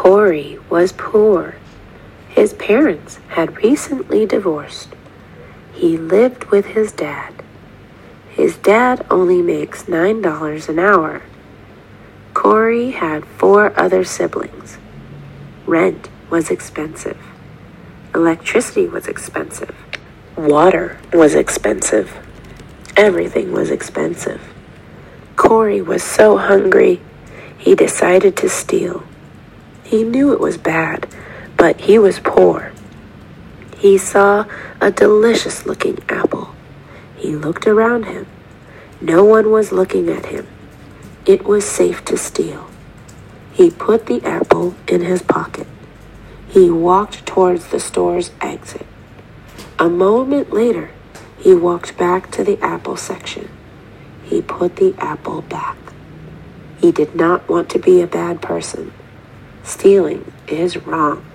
Corey was poor. His parents had recently divorced. He lived with his dad. His dad only makes $9 an hour. Corey had 4 other siblings. Rent was expensive. Electricity was expensive. Water was expensive. Everything was expensive. Corey was so hungry, he decided to steal. He knew it was bad, but he was poor. He saw a delicious-looking apple. He looked around him. No one was looking at him. It was safe to steal. He put the apple in his pocket. He walked towards the store's exit. A moment later, he walked back to the apple section. He put the apple back. He did not want to be a bad person. Stealing is wrong.